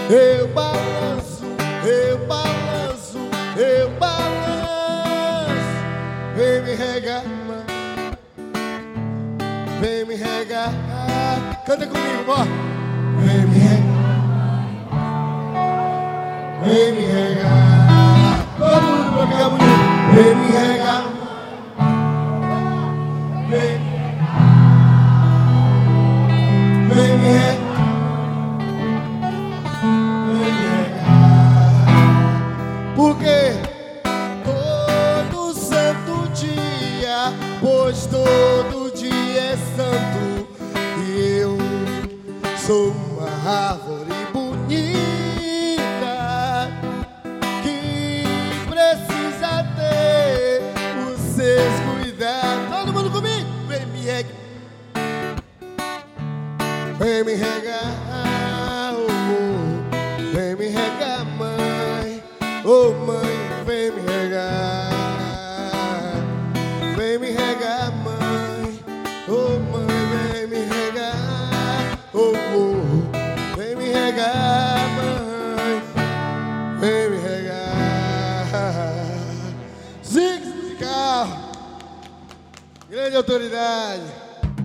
Eu balanço, eu balanço, eu balanço. Vem me regar, vem me regar. Canta comigo, ó. Vem me regar, vem me regar. Todo mundo pra ficar bonito. Vem me regar, vem me regar, vem me regar. Porque todo santo dia, pois todo dia é santo, e eu sou uma árvore bonita que precisa ter os seus cuidados. Todo mundo comigo? Vem me regar, vem me regar, oh, vem me regar, mãe. Oh, mãe, vem me regar, vem me regar, mãe. Oh, mãe, vem me regar. Oh, oh, vem me regar, mãe, vem me regar. Zig Musical, grande autoridade.